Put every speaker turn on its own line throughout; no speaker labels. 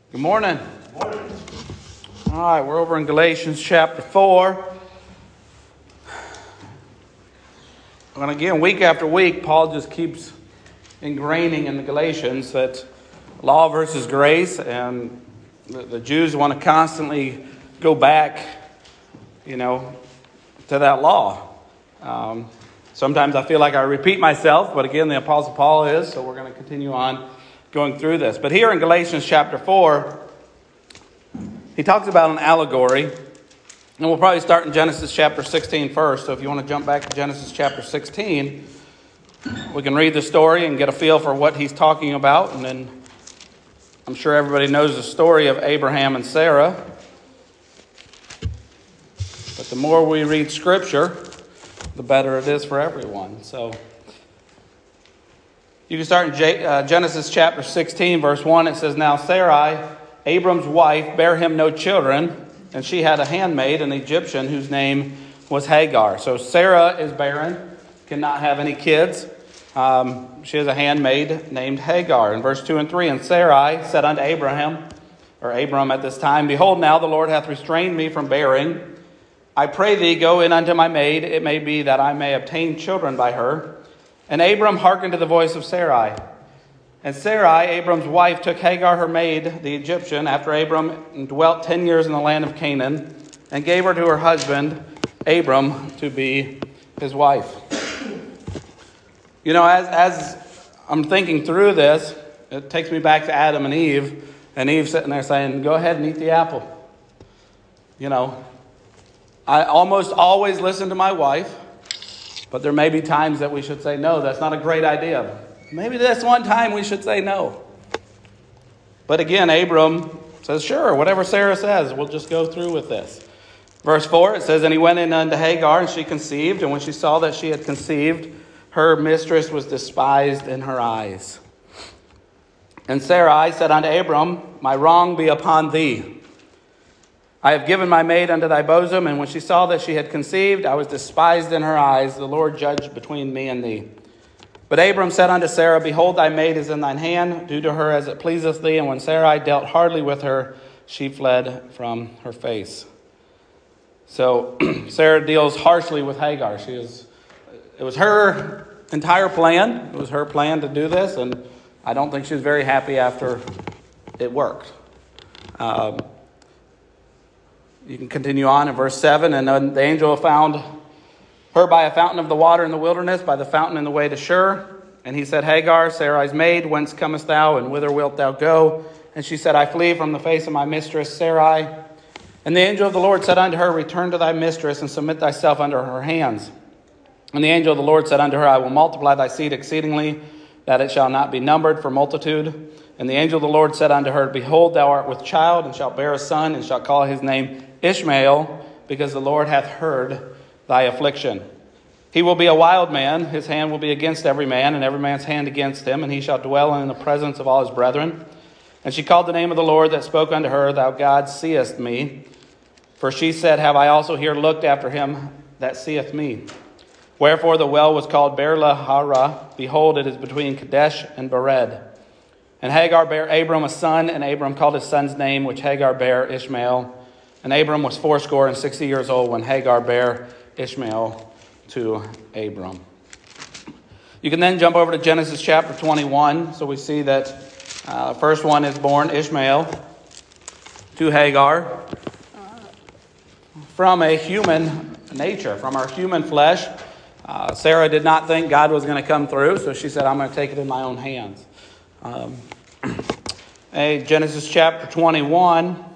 Good morning. Good morning. All right, we're over in Galatians chapter 4. And again, week after week, Paul just keeps ingraining in the Galatians that law versus grace, and the Jews want to constantly go back, to that law. Sometimes I feel like I repeat myself, but again, the Apostle Paul is, so we're going to continue on going through this. But here in Galatians chapter 4, he talks about an allegory, and we'll probably start in Genesis chapter 16 first. So if you want to jump back to Genesis chapter 16, we can read the story and get a feel for what he's talking about. And then I'm sure everybody knows the story of Abraham and Sarah. But the more we read Scripture, the better it is for everyone. So you can start in Genesis chapter 16, verse 1. It says, "Now Sarai, Abram's wife, bare him no children, and she had a handmaid, an Egyptian, whose name was Hagar." So Sarah is barren, cannot have any kids. She has a handmaid named Hagar. In verse 2 and 3, "And Sarai said unto Abram at this time, Behold, now the Lord hath restrained me from bearing. I pray thee, go in unto my maid. It may be that I may obtain children by her. And Abram hearkened to the voice of Sarai. And Sarai, Abram's wife, took Hagar her maid, the Egyptian, after Abram dwelt 10 years in the land of Canaan, and gave her to her husband, Abram, to be his wife." As I'm thinking through this, it takes me back to Adam and Eve sitting there saying, "Go ahead and eat the apple." I almost always listen to my wife, but there may be times that we should say, "No, that's not a great idea." Maybe this one time we should say no. But again, Abram says, "Sure, whatever Sarah says, we'll just go through with this." Verse 4, it says, "And he went in unto Hagar, and she conceived. And when she saw that she had conceived, her mistress was despised in her eyes. And Sarai said unto Abram, My wrong be upon thee. I have given my maid unto thy bosom. And when she saw that she had conceived, I was despised in her eyes. The Lord judged between me and thee. But Abram said unto Sarah, Behold, thy maid is in thine hand. Do to her as it pleaseth thee. And when Sarai dealt hardly with her, she fled from her face." So Sarah deals harshly with Hagar. It was her entire plan. It was her plan to do this. And I don't think she was very happy after it worked. You can continue on in verse 7. "And the angel found her by a fountain of the water in the wilderness, by the fountain in the way to Shur. And he said, Hagar, Sarai's maid, whence comest thou, and whither wilt thou go? And she said, I flee from the face of my mistress Sarai. And the angel of the Lord said unto her, Return to thy mistress, and submit thyself under her hands. And the angel of the Lord said unto her, I will multiply thy seed exceedingly, that it shall not be numbered for multitude. And the angel of the Lord said unto her, Behold, thou art with child, and shalt bear a son, and shalt call his name Ishmael, because the Lord hath heard thy affliction. He will be a wild man, his hand will be against every man, and every man's hand against him, and he shall dwell in the presence of all his brethren. And she called the name of the Lord that spoke unto her, Thou God seest me. For she said, Have I also here looked after him that seeth me? Wherefore the well was called Beer-lahai. Behold, it is between Kadesh and Bered. And Hagar bare Abram a son, and Abram called his son's name, which Hagar bare, Ishmael. And Abram was 60 years old when Hagar bare Ishmael to Abram. You can then jump over to Genesis chapter 21. So we see that first one is born, Ishmael, to Hagar. From a human nature, from our human flesh, Sarah did not think God was going to come through, so she said, I'm going to take it in my own hands. Genesis chapter 21.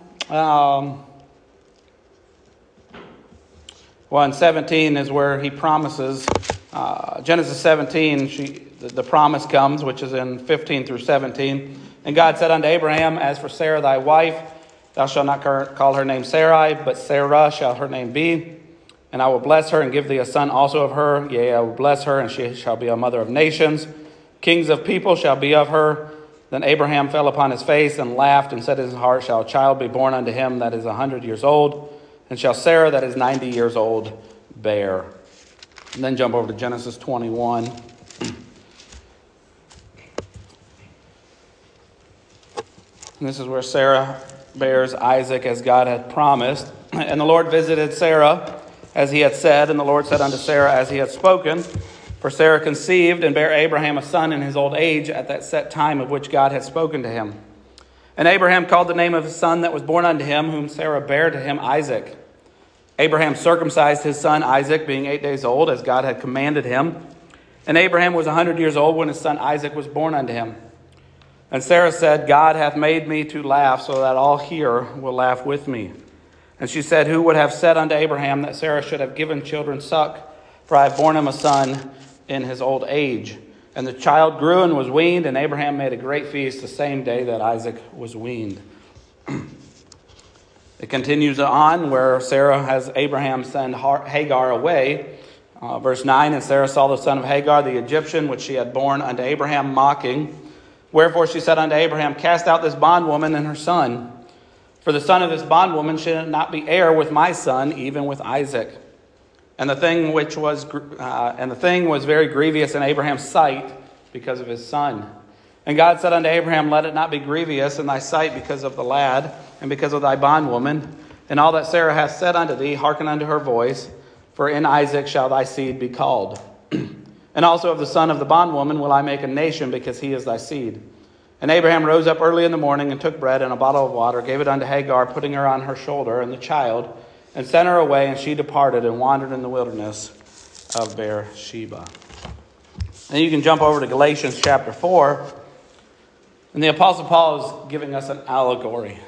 And 17 is where he promises. Genesis 17, the promise comes, which is in 15 through 17. And God said unto Abraham, As for Sarah thy wife, thou shalt not call her name Sarai, but Sarah shall her name be. And I will bless her and give thee a son also of her. Yea, I will bless her, and she shall be a mother of nations. Kings of people shall be of her. Then Abraham fell upon his face and laughed and said in his heart, Shall a child be born unto him that is 100 years old? And shall Sarah that is 90 years old bear? And then jump over to Genesis 21. And this is where Sarah bears Isaac as God had promised. And the Lord visited Sarah as he had said, and the Lord said unto Sarah as he had spoken. For Sarah conceived and bare Abraham a son in his old age at that set time of which God had spoken to him. And Abraham called the name of his son that was born unto him, whom Sarah bare to him, Isaac. Abraham circumcised his son Isaac, being 8 days old, as God had commanded him. And Abraham was 100 years old when his son Isaac was born unto him. And Sarah said, God hath made me to laugh, so that all here will laugh with me. And she said, who would have said unto Abraham that Sarah should have given children suck? For I have borne him a son in his old age. And the child grew and was weaned, and Abraham made a great feast the same day that Isaac was weaned. It continues on where Sarah has Abraham send Hagar away. Verse 9, and Sarah saw the son of Hagar, the Egyptian, which she had borne unto Abraham, mocking. Wherefore she said unto Abraham, cast out this bondwoman and her son. For the son of this bondwoman should not be heir with my son, even with Isaac. And the thing was very grievous in Abraham's sight because of his son. And God said unto Abraham, let it not be grievous in thy sight because of the lad, and because of thy bondwoman. And all that Sarah hath said unto thee, hearken unto her voice, for in Isaac shall thy seed be called. And also of the son of the bondwoman will I make a nation, because he is thy seed. And Abraham rose up early in the morning, and took bread and a bottle of water, gave it unto Hagar, putting her on her shoulder, and the child, and sent her away, and she departed and wandered in the wilderness of Beersheba. And you can jump over to Galatians chapter 4. And the Apostle Paul is giving us an allegory.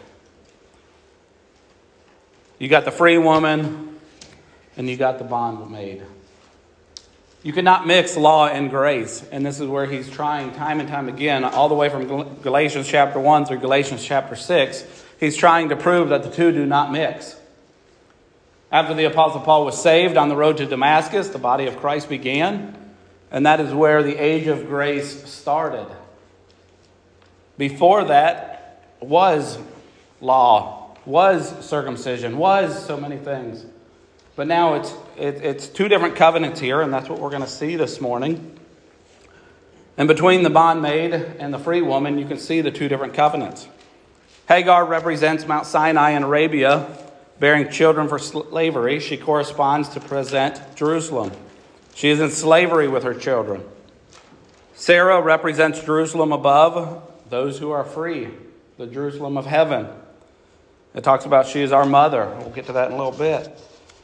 You got the free woman, and you got the bondmaid. You cannot mix law and grace. And this is where he's trying time and time again, all the way from Galatians chapter 1 through Galatians chapter 6. He's trying to prove that the two do not mix. After the Apostle Paul was saved on the road to Damascus, the body of Christ began. And that is where the age of grace started. Before that was law, was circumcision, was so many things. But now it's two different covenants here, and that's what we're going to see this morning. And between the bondmaid and the free woman, you can see the two different covenants. Hagar represents Mount Sinai in Arabia, bearing children for slavery. She corresponds to present Jerusalem. She is in slavery with her children. Sarah represents Jerusalem above, those who are free, the Jerusalem of heaven. It talks about she is our mother. We'll get to that in a little bit.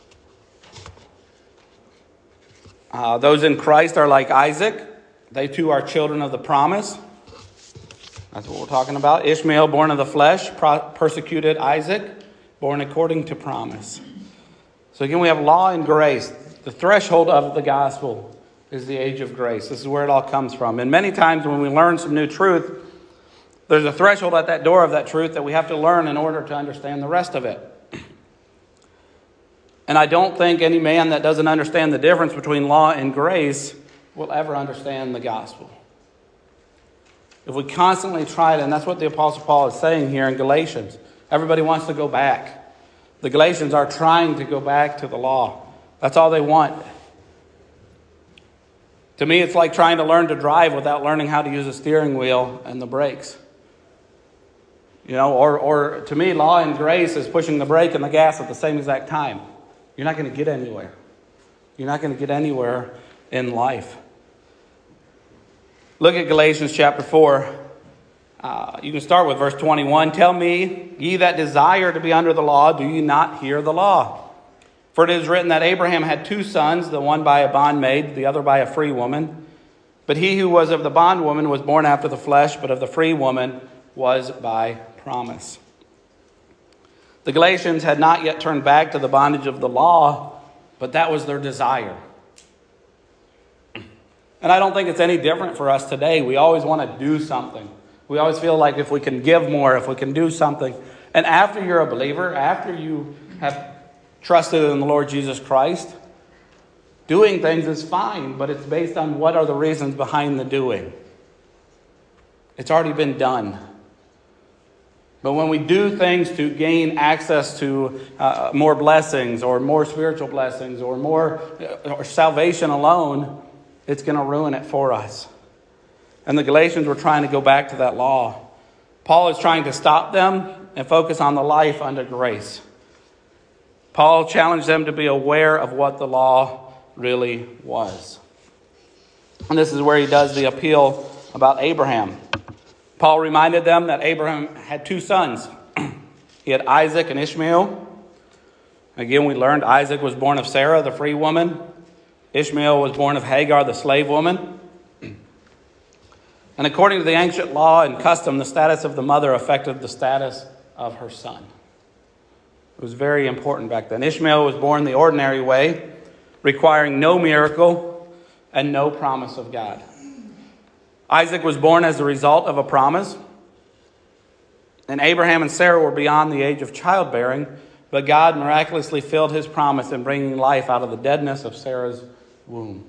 Those in Christ are like Isaac. They too are children of the promise. That's what we're talking about. Ishmael, born of the flesh, persecuted Isaac, born according to promise. So again, we have law and grace. The threshold of the gospel is the age of grace. This is where it all comes from. And many times when we learn some new truth, there's a threshold at that door of that truth that we have to learn in order to understand the rest of it. And I don't think any man that doesn't understand the difference between law and grace will ever understand the gospel. If we constantly try to, and that's what the Apostle Paul is saying here in Galatians. Everybody wants to go back. The Galatians are trying to go back to the law. That's all they want. To me, it's like trying to learn to drive without learning how to use a steering wheel and the brakes. Or to me, law and grace is pushing the brake and the gas at the same exact time. You're not going to get anywhere. You're not going to get anywhere in life. Look at Galatians chapter 4. You can start with verse 21. Tell me, ye that desire to be under the law, do ye not hear the law? For it is written that Abraham had two sons, the one by a bondmaid, the other by a free woman. But he who was of the bondwoman was born after the flesh, but of the free woman was by promise. The Galatians had not yet turned back to the bondage of the law, but that was their desire. And I don't think it's any different for us today. We always want to do something. We always feel like if we can give more, if we can do something. And after you're a believer, after you have trusted in the Lord Jesus Christ, doing things is fine, but it's based on what are the reasons behind the doing. It's already been done. But when we do things to gain access to more blessings or more spiritual blessings or salvation alone, it's going to ruin it for us. And the Galatians were trying to go back to that law. Paul is trying to stop them and focus on the life under grace. Paul challenged them to be aware of what the law really was. And this is where he does the appeal about Abraham. Paul reminded them that Abraham had two sons. He had Isaac and Ishmael. Again, we learned Isaac was born of Sarah, the free woman. Ishmael was born of Hagar, the slave woman. And according to the ancient law and custom, the status of the mother affected the status of her son. It was very important back then. Ishmael was born the ordinary way, requiring no miracle and no promise of God. Isaac was born as a result of a promise. And Abraham and Sarah were beyond the age of childbearing, but God miraculously filled his promise in bringing life out of the deadness of Sarah's womb.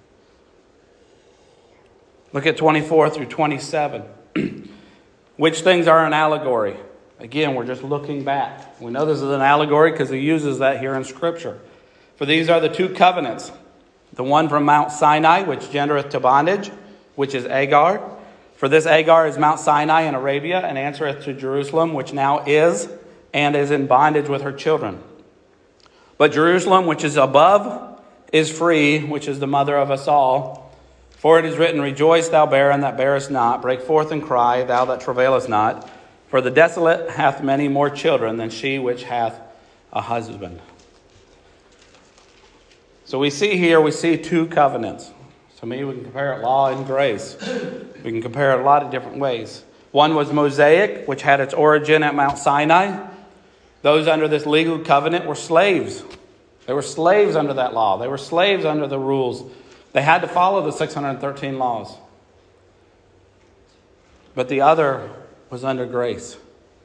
Look at 24 through 27. Which things are an allegory? Again, we're just looking back. We know this is an allegory because he uses that here in Scripture. For these are the two covenants. The one from Mount Sinai, which gendereth to bondage, which is Agar. For this Agar is Mount Sinai in Arabia, and answereth to Jerusalem, which now is, and is in bondage with her children. But Jerusalem, which is above, is free, which is the mother of us all. For it is written, Rejoice, thou barren that bearest not. Break forth and cry, thou that travailest not. For the desolate hath many more children than she which hath a husband. So we see two covenants. So maybe we can compare it law and grace. We can compare it a lot of different ways. One was Mosaic, which had its origin at Mount Sinai. Those under this legal covenant were slaves. They were slaves under that law. They were slaves under the rules. They had to follow the 613 laws. But the other was under grace.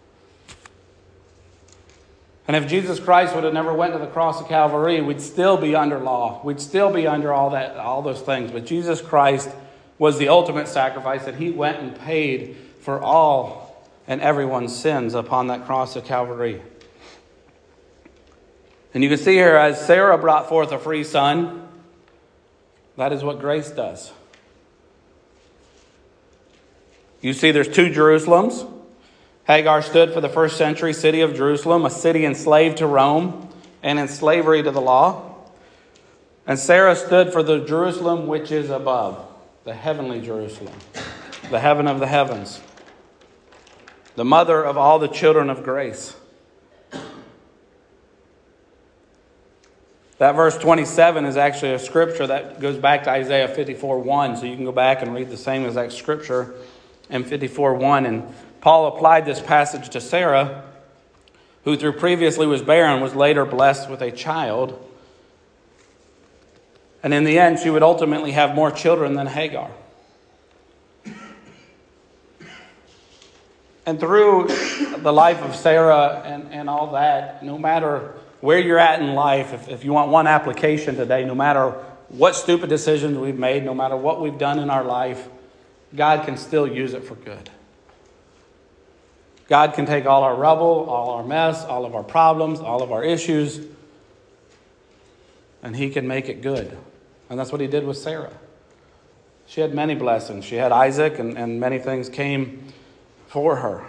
And if Jesus Christ would have never went to the cross of Calvary, we'd still be under law. We'd still be under all those things. But Jesus Christ was the ultimate sacrifice, that he went and paid for all and everyone's sins upon that cross of Calvary. And you can see here, as Sarah brought forth a free son, that is what grace does. You see there's two Jerusalems. Hagar stood for the first century city of Jerusalem, a city enslaved to Rome and in slavery to the law. And Sarah stood for the Jerusalem which is above, the heavenly Jerusalem, the heaven of the heavens, the mother of all the children of grace. That verse 27 is actually a scripture that goes back to Isaiah 54:1. So you can go back and read the same exact scripture in 54:1. And Paul applied this passage to Sarah, who through previously was barren, was later blessed with a child. And in the end, she would ultimately have more children than Hagar. And through the life of Sarah and all that, no matter where you're at in life, if you want one application today, no matter what stupid decisions we've made, no matter what we've done in our life, God can still use it for good. God can take all our rubble, all our mess, all of our problems, all of our issues, and he can make it good. And that's what he did with Sarah. She had many blessings. She had Isaac, and many things came for her.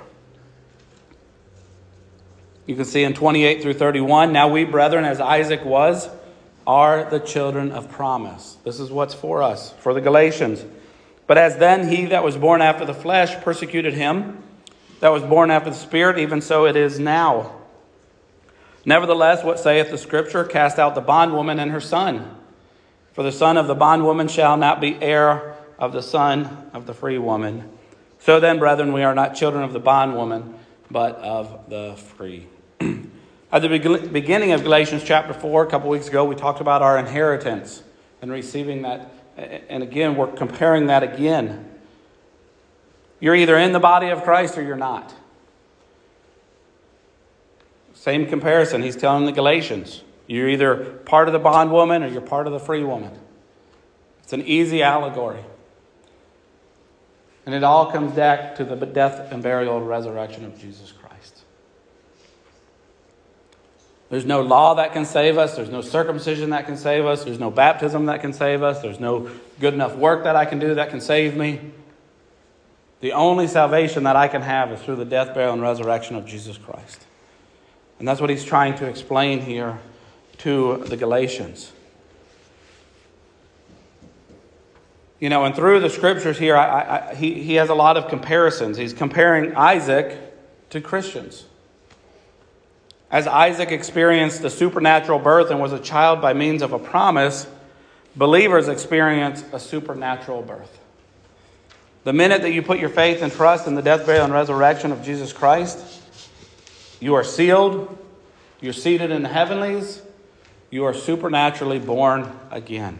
You can see in 28 through 31, now we, brethren, as Isaac was, are the children of promise. This is what's for us, for the Galatians. But as then he that was born after the flesh persecuted him, that was born after the Spirit, even so it is now. Nevertheless, what saith the Scripture? Cast out the bondwoman and her son. For the son of the bondwoman shall not be heir of the son of the free woman. So then, brethren, we are not children of the bondwoman, but of the free. At the beginning of Galatians chapter 4, a couple weeks ago, we talked about our inheritance and receiving that. And again, we're comparing that again. You're either in the body of Christ or you're not. Same comparison he's telling the Galatians. You're either part of the bondwoman or you're part of the free woman. It's an easy allegory. And it all comes back to the death and burial and resurrection of Jesus Christ. There's no law that can save us. There's no circumcision that can save us. There's no baptism that can save us. There's no good enough work that I can do that can save me. The only salvation that I can have is through the death, burial, and resurrection of Jesus Christ. And that's what he's trying to explain here to the Galatians. You know, and through the scriptures here, he has a lot of comparisons. He's comparing Isaac to Christians. As Isaac experienced a supernatural birth and was a child by means of a promise, believers experience a supernatural birth. The minute that you put your faith and trust in the death, burial, and resurrection of Jesus Christ, you are sealed, you're seated in the heavenlies, you are supernaturally born again.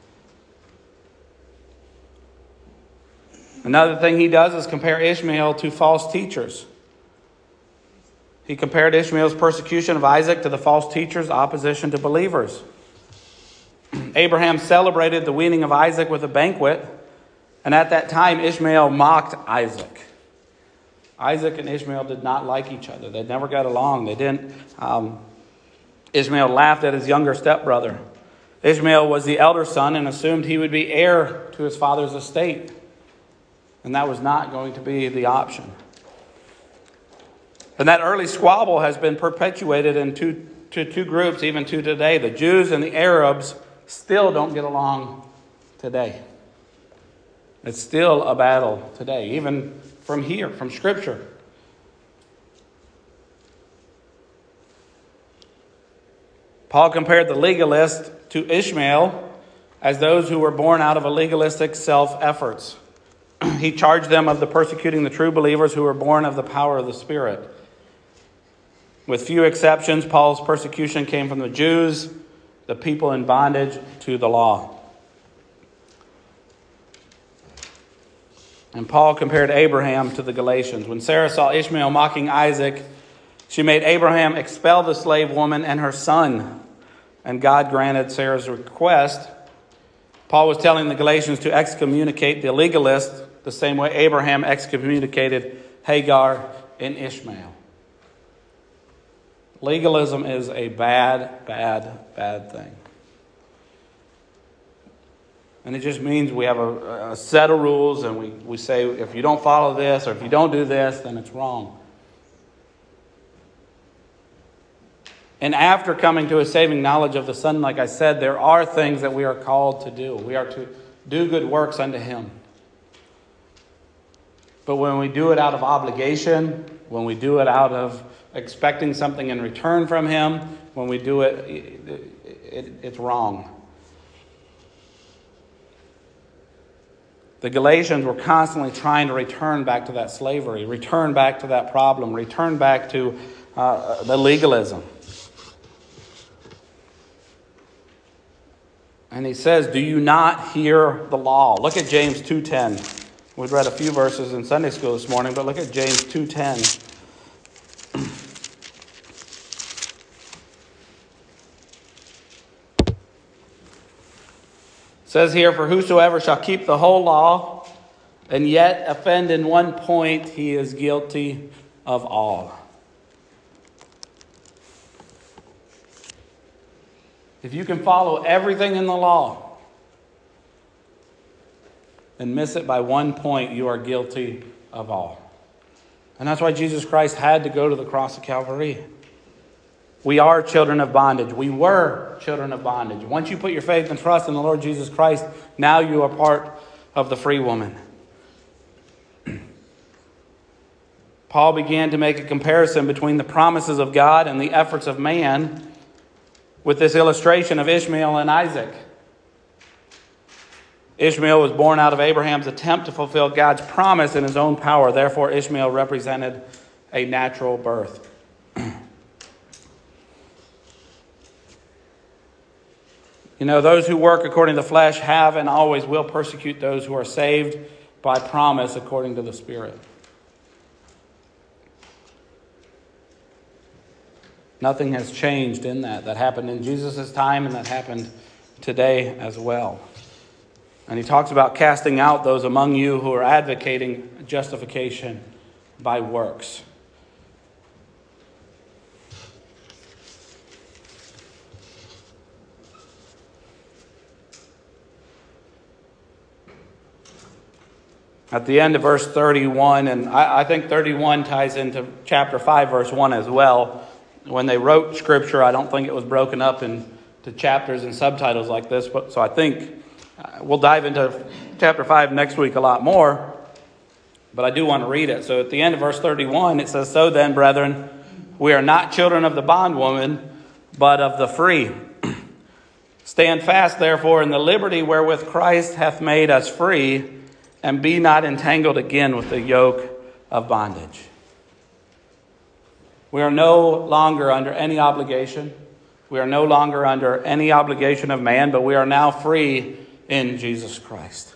Another thing he does is compare Ishmael to false teachers. He compared Ishmael's persecution of Isaac to the false teachers' opposition to believers. Abraham celebrated the weaning of Isaac with a banquet, and at that time Ishmael mocked Isaac. Isaac and Ishmael did not like each other. They never got along. They didn't. Ishmael laughed at his younger stepbrother. Ishmael was the elder son and assumed he would be heir to his father's estate. And that was not going to be the option. And that early squabble has been perpetuated into two groups, even to today. The Jews and the Arabs still don't get along today. It's still a battle today, even from here, from Scripture. Paul compared the legalist to Ishmael as those who were born out of a legalistic self-efforts. He charged them of the persecuting the true believers who were born of the power of the Spirit. With few exceptions, Paul's persecution came from the Jews, the people in bondage to the law. And Paul compared Abraham to the Galatians. When Sarah saw Ishmael mocking Isaac, she made Abraham expel the slave woman and her son. And God granted Sarah's request. Paul was telling the Galatians to excommunicate the legalist the same way Abraham excommunicated Hagar and Ishmael. Legalism is a bad, bad, bad thing. And it just means we have a set of rules and we say if you don't follow this or if you don't do this, then it's wrong. And after coming to a saving knowledge of the Son, like I said, there are things that we are called to do. We are to do good works unto Him. But when we do it out of obligation, when we do it out of expecting something in return from Him, when we do it's wrong. The Galatians were constantly trying to return back to that slavery, return back to that problem, return back to the legalism. And he says, do you not hear the law? Look at James 2:10. We've read a few verses in Sunday school this morning, but look at James 2:10. It says here, for whosoever shall keep the whole law and yet offend in one point, he is guilty of all. If you can follow everything in the law and miss it by one point, you are guilty of all. And that's why Jesus Christ had to go to the cross of Calvary. We are children of bondage. We were children of bondage. Once you put your faith and trust in the Lord Jesus Christ, now you are part of the free woman. Paul began to make a comparison between the promises of God and the efforts of man with this illustration of Ishmael and Isaac. Ishmael was born out of Abraham's attempt to fulfill God's promise in his own power. Therefore, Ishmael represented a natural birth. You know, those who work according to the flesh have and always will persecute those who are saved by promise according to the Spirit. Nothing has changed in that. That happened in Jesus' time and that happened today as well. And he talks about casting out those among you who are advocating justification by works. at the end of verse 31, and I think 31 ties into chapter 5, verse 1 as well. When they wrote Scripture, I don't think it was broken up into chapters and subtitles like this. So I think we'll dive into chapter 5 next week a lot more. But I do want to read it. So at the end of verse 31, it says, "So then, brethren, we are not children of the bondwoman, but of the free. Stand fast, therefore, in the liberty wherewith Christ hath made us free, and be not entangled again with the yoke of bondage." We are no longer under any obligation. We are no longer under any obligation of man, but we are now free in Jesus Christ.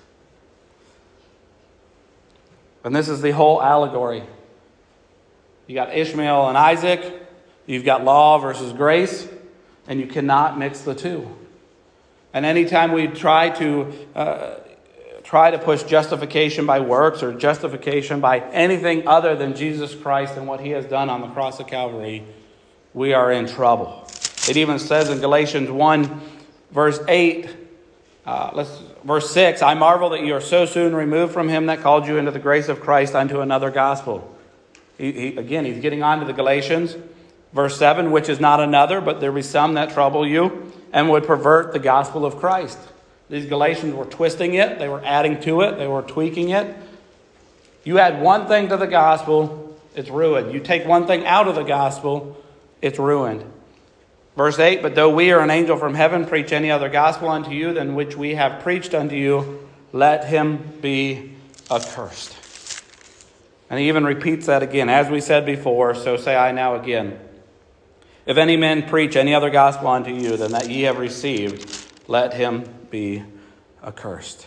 And this is the whole allegory. You got Ishmael and Isaac. You've got law versus grace. And you cannot mix the two. And anytime we try to push justification by works or justification by anything other than Jesus Christ and what he has done on the cross of Calvary, we are in trouble. It even says in Galatians 1, verse 8, verse 6, "I marvel that you are so soon removed from him that called you into the grace of Christ unto another gospel." Again, he's getting on to the Galatians. Verse 7, "Which is not another, but there be some that trouble you and would pervert the gospel of Christ." These Galatians were twisting it. They were adding to it. They were tweaking it. You add one thing to the gospel, it's ruined. You take one thing out of the gospel, it's ruined. Verse 8, "But though we or an angel from heaven preach any other gospel unto you than which we have preached unto you, let him be accursed." And he even repeats that again. "As we said before, so say I now again. If any man preach any other gospel unto you than that ye have received, let him be accursed."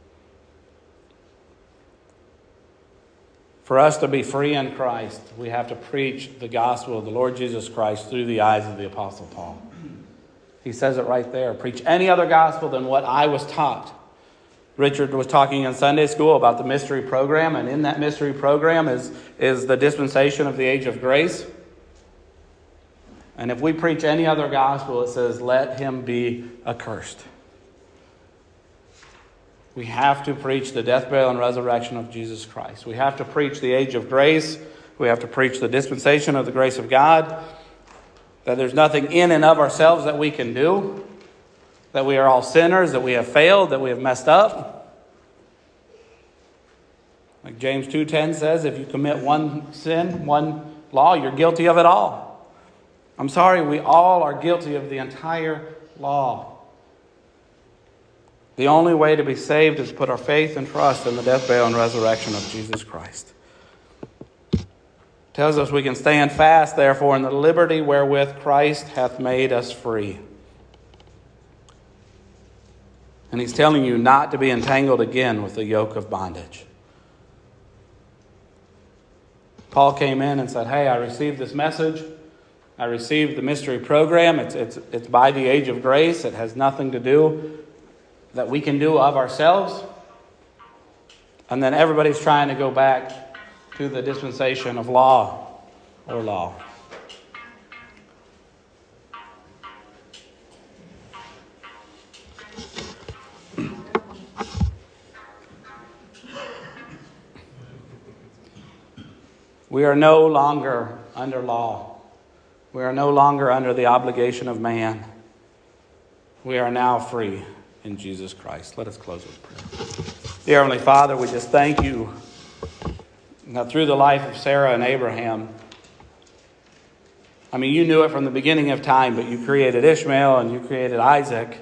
For us to be free in Christ, we have to preach the gospel of the Lord Jesus Christ through the eyes of the Apostle Paul. He says it right there. "Preach any other gospel than what I was taught." Richard was talking in Sunday school about the mystery program, and in that mystery program is the dispensation of the age of grace. And if we preach any other gospel, it says, let him be accursed. We have to preach the death, burial, and resurrection of Jesus Christ. We have to preach the age of grace. We have to preach the dispensation of the grace of God. That there's nothing in and of ourselves that we can do. That we are all sinners, that we have failed, that we have messed up. Like James 2:10 says, if you commit one sin, one law, you're guilty of it all. I'm sorry, we all are guilty of the entire law. The only way to be saved is to put our faith and trust in the death, burial, and resurrection of Jesus Christ. It tells us we can stand fast, therefore, in the liberty wherewith Christ hath made us free. And he's telling you not to be entangled again with the yoke of bondage. Paul came in and said, hey, I received this message. I received the mystery program. It's by the age of grace. It has nothing to do that we can do of ourselves. And then everybody's trying to go back to the dispensation of law or law. We are no longer under law. We are no longer under the obligation of man. We are now free in Jesus Christ. Let us close with prayer. Dear Heavenly Father, we just thank you that through the life of Sarah and Abraham, I mean, you knew it from the beginning of time, but you created Ishmael and you created Isaac,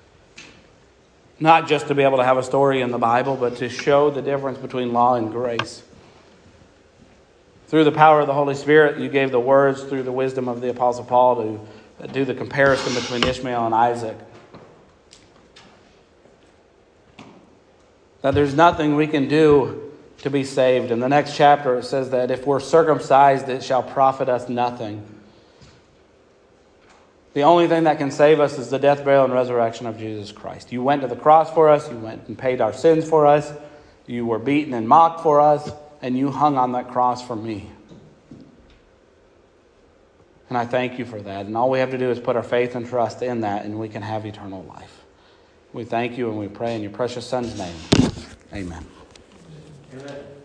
not just to be able to have a story in the Bible, but to show the difference between law and grace. Through the power of the Holy Spirit, you gave the words through the wisdom of the Apostle Paul to do the comparison between Ishmael and Isaac. That there's nothing we can do to be saved. In the next chapter, it says that if we're circumcised, it shall profit us nothing. The only thing that can save us is the death, burial, and resurrection of Jesus Christ. You went to the cross for us. You went and paid our sins for us. You were beaten and mocked for us. And you hung on that cross for me. And I thank you for that. And all we have to do is put our faith and trust in that, and we can have eternal life. We thank you and we pray in your precious Son's name. Amen.
Amen.